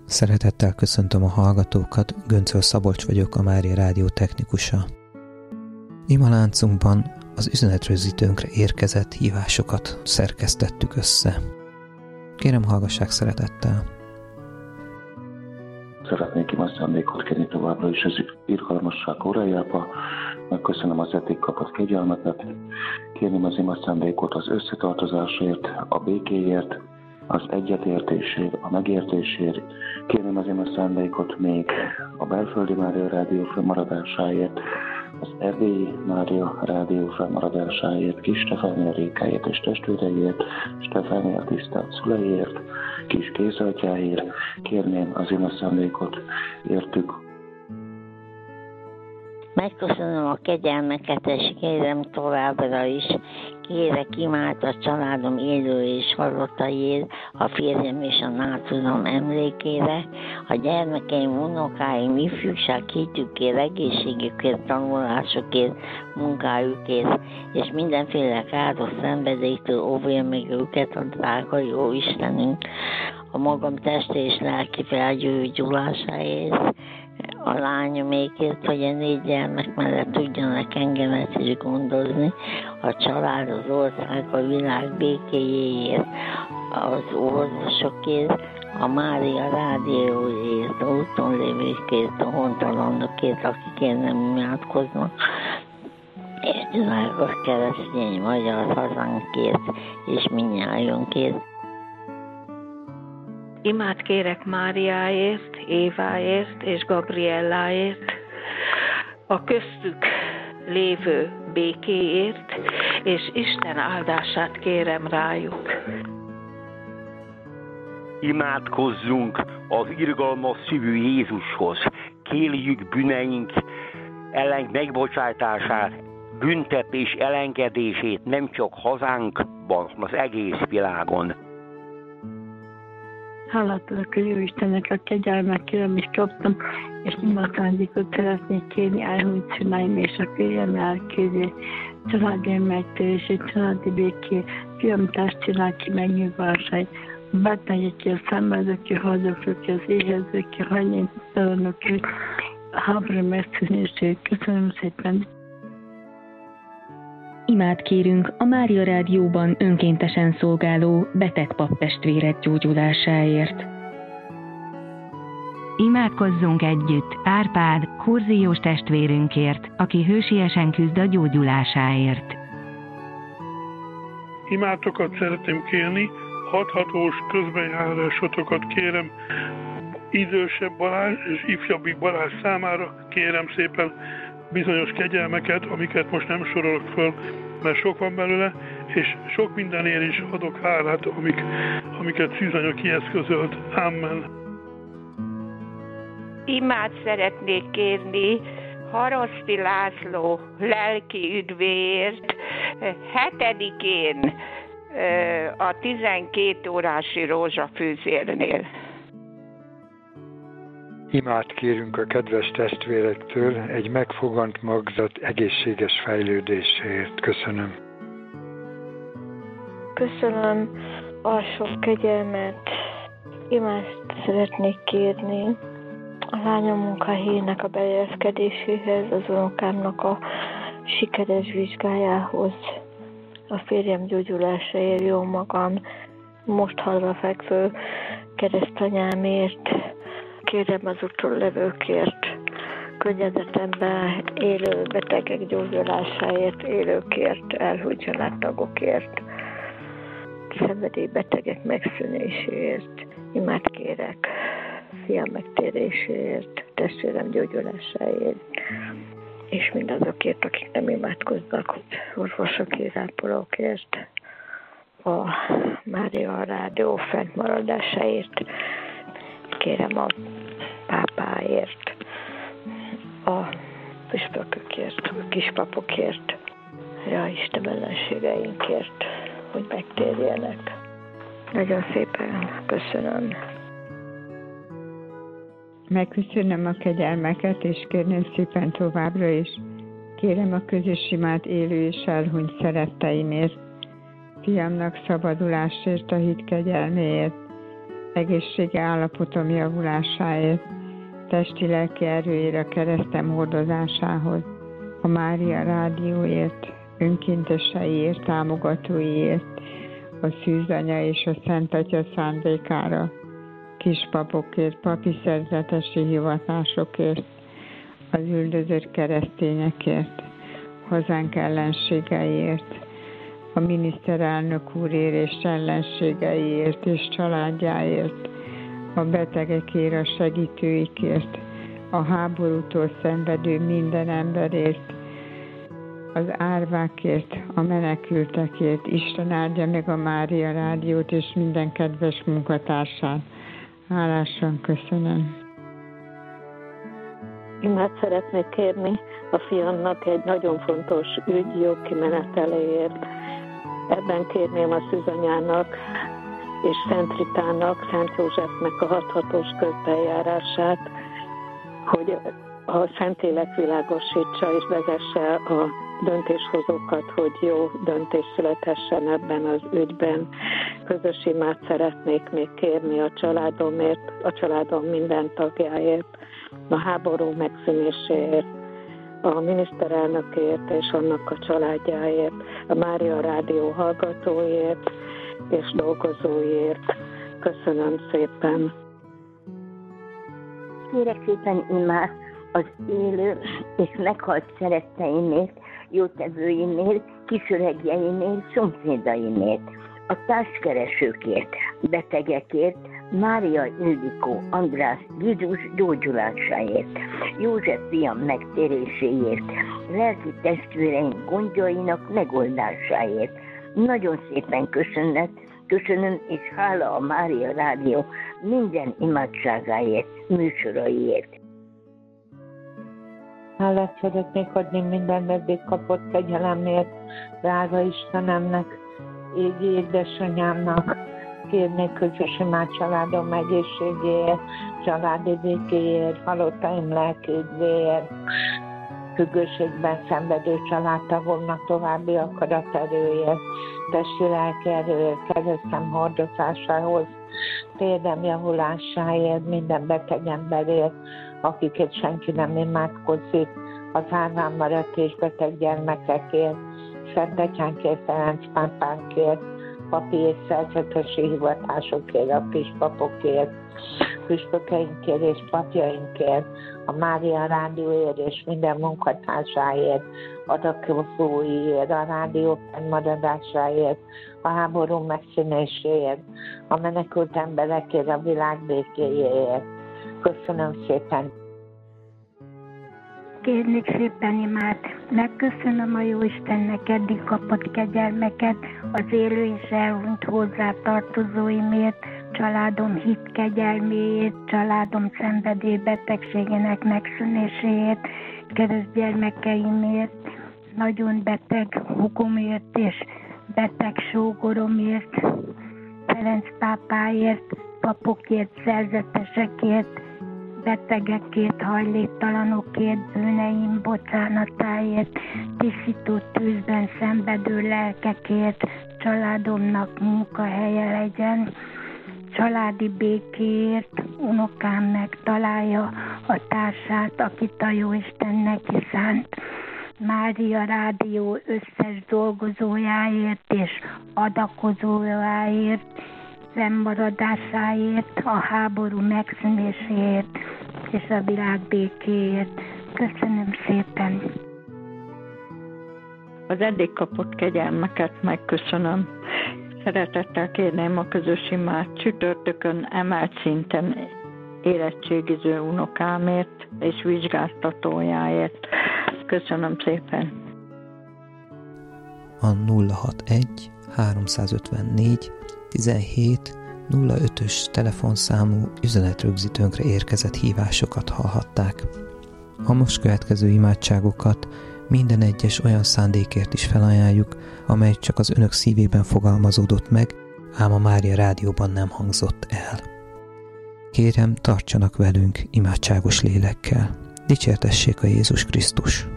Szeretettel köszöntöm a hallgatókat, Göncöl Szabolcs vagyok, a Mária Rádió technikusa. Imaláncunkban az üzenetrögzítőnkre érkezett hívásokat szerkesztettük össze. Kérem, hallgassák szeretettel! Szeretnék imaszándékot kérni továbbra is az irgalmasság órájába. Megköszönöm az eddig kapott kegyelmeket. Kérném az imaszándékot az összetartozásért, a békéért, az egyetértésért, a megértésért. Kérném az imaszándékot még a Belföldi Mária Rádió fennmaradásáért, az Erdélyi Mária Rádió fennmaradásáért, Kis Stefánia Rékáért és testvéreiért, Stefánia tisztelt szüleiért, Kis Kézatyáért. Kérném az imaszándékot értük. Megköszönöm a kegyelmeket, és kérem továbbra is, kérek imád a családom élő és halottaiért, a férjem és a nácudom emlékére, a gyermekeim, unokáim, ifjúság hitükért, egészségükért, tanulásukért, munkájukért, és mindenféle káros szenvedélytől óvja meg őket a drága jó Istenünk, a magam testi és lelki felgyógyulásáért, a lányomékért, hogy a 4 gyermek mellett tudjanak engemet is gondozni, a család, az ország, a világ békéjéért, az orvosokért, a Mária Rádióért, a úton lévőkért, a hontalanokért, akikért nem imádkoznak, és világos keresztény magyar hazánkért, és mindnyájunkért. Imát kérek Máriáért, Éváért és Gabrielláért, a köztük lévő békéért, és Isten áldását kérem rájuk. Imádkozzunk az irgalmas szívű Jézushoz, kérjük bűneink ellen megbocsátását, büntetés elengedését nem csak hazánkban, hanem az egész világon. Hálát adok a jó Istennek a kegyelmekért, amit kaptam, és imaszándékot szeretnék kérni elhunyt szüleim és a férjem lelkézé, családi megtérését, családi békét, fiam testi lelki megnyugvását, betegekért, szenvedőkért, haldokért, az éhezőkért, hajléktalanokért, a háború megszűnését. Köszönöm szépen! Imát kérünk a Mária Rádióban önkéntesen szolgáló beteg paptestvérek gyógyulásáért. Imádkozzunk együtt Árpád, kurziós testvérünkért, aki hősiesen küzd a gyógyulásáért. Imátokat szeretném kérni, hathatós közbenjárásotokat kérem idősebb Balázs és ifjabbik Balázs számára, kérem szépen bizonyos kegyelmeket, amiket most nem sorolok föl, mert sok van belőle, és sok mindenért is adok hálát, amiket Szűzanya kieszközölt. Amen. Imát szeretnék kérni Haraszti László lelki üdvéért 7-én a 12 órási rózsafűzérnél. Imát kérünk a kedves testvérektől egy megfogant magzat egészséges fejlődéséért. Köszönöm. Köszönöm a sok kegyelmet. Imást szeretnék kérni a lányom munkahelyének a beilleszkedéséhez, az unokámnak a sikeres vizsgájához, a férjem gyógyulásáért, jó magam, most hadrafekvő keresztanyámért, kérem az úton levőkért, környezetemben élő betegek gyógyulásáért, élőkért, elhunyt családtagokért, szenvedélybetegek megszűnéséért, imát kérek, fiam megtéréséért, testvérem gyógyulásáért, és mindazokért, akik nem imádkoznak, orvosokért, ápolókért, a Mária Rádió fennmaradásáért, kérem a pápáért, a püspökökért, a kispapokért, a Isten ellenségeinkért, hogy megtérjenek. Nagyon szépen köszönöm. Megköszönöm a kegyelmeket, és kérném szépen továbbra is. Kérem a közös imát élő és elhunyt szeretteimért, fiamnak szabadulásért, a hit kegyelméért, egészségi állapotom javulásáért, testi-lelki erőért, a keresztem hordozásához, a Mária Rádióért, önkénteseiért, támogatóiért, a Szűzanya és a Szent Atya szándékára, kispapokért, papi szerzetesi hivatásokért, az üldözött keresztényekért, hazánk ellenségeiért, a miniszterelnök úrért és ellenségeiért és családjáért, a betegekért, a segítőikért, a háborútól szenvedő minden emberért, az árvákért, a menekültekért. Isten áldja meg a Mária Rádiót és minden kedves munkatársát. Hálásan köszönöm. Imát szeretnék kérni a fiamnak egy nagyon fontos ügy jó kimeneteléért. Ebben kérném a Szűzanyának és Szent Ritának, Szent Józsefnek a 6-6-os közbenjárását, hogy a Szentlélek világosítsa és vezesse a döntéshozókat, hogy jó döntés születhessen ebben az ügyben. Közös imát szeretnék még kérni a családomért, a családom minden tagjáért, a háború megszűnéséért, a miniszterelnökért és annak a családjáért, a Mária Rádió hallgatóért és dolgozóért. Köszönöm szépen! Kérek szépen imát az élő és meghalt szeretteinél, jótevőinél, kisöregjeinél, szomszédainél, a társkeresőkért, betegekért, Mária Ildikó András Jézus gyógyulásáért, József fiam megtéréséért, lelki testvéreink gondjainak megoldásáért. Nagyon szépen köszönöm, és hála a Mária Rádió minden imádságáért, műsoraiért. Hálát szeretnék adni minden eddig kapott kegyelemért, drága Istenemnek, égi édesanyámnak, kérnék közös imád családom egészségéért, családi békéért, halottaim lelki üdvéért, függőségben szenvedő családtagomnak további akaraterőért, testi-lelki erőért, keresztem hordozásához, térdem javulásáért, minden beteg emberért, akiket senki nem imádkozik, az árván maradt és beteg gyermekekért, Szent Atyánkért, Ferenc pápánkért, papi és szerzetesi hivatásokért, a pispapokért, püspökeinkért és papjainkért, a Mária Rádióért és minden munkatársáért, adakozóiért, a rádió fennmaradásáért, a háború megszűnéséért, a menekült emberekért, a világ békéjéért. Köszönöm szépen! Kérnék szépen imát, megköszönöm a Jóistennek eddig kapott kegyelmeket, az élő és elhunyt hozzátartozóimért, családom hit kegyelméért, családom szenvedélybetegségének megszűnéséért, keresztgyermekeimért, nagyon beteg hugomért és beteg sógoromért, Ferenc pápáért, papokért, szerzetesekért, betegekért, hajléktalanokért, bűneim bocsánatáért, tisztító tűzben szenvedő lelkekért, családomnak munkahelye legyen, családi békéért, unokám megtalálja a társát, akit a Jóisten szánt. Mária Rádió összes dolgozójáért és adakozójáért, fennmaradásáért, a háború megszűnéséért és a világ békéért. Köszönöm szépen! Az eddig kapott kegyelmeket megköszönöm. Szeretettel kérném a közös imát csütörtökön emelt szinten érettségiző unokámért és vizsgáztatójáért. Köszönöm szépen! A 061 354 17 05-ös telefonszámú üzenetrögzítőnkre érkezett hívásokat hallhatták. A most következő imádságokat minden egyes olyan szándékért is felajánljuk, amely csak az önök szívében fogalmazódott meg, ám a Mária Rádióban nem hangzott el. Kérem, tartsanak velünk imádságos lélekkel. Dicsértessék a Jézus Krisztus!